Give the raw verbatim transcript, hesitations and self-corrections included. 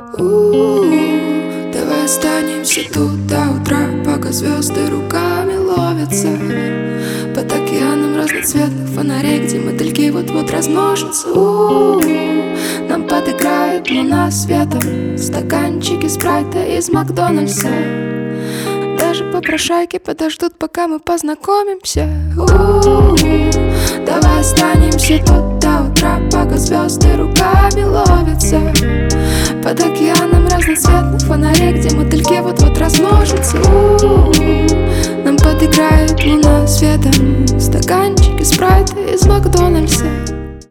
У-у-у, давай останемся тут до утра, пока звезды руками ловятся под океаном разноцветных фонарей, где мотыльки вот-вот размножатся. У-у-у, нам подыграет луна светом, стаканчики спрайта из Макдональдса. Даже попрошайки подождут, пока мы познакомимся. У-у-у, давай останемся тут до утра, пока звезды руками ловятся под океаном разноцветных фонарей, где мотыльки вот-вот размножатся. У-у-у, нам подыграет луна светом, стаканчики спрайта из Макдональдса.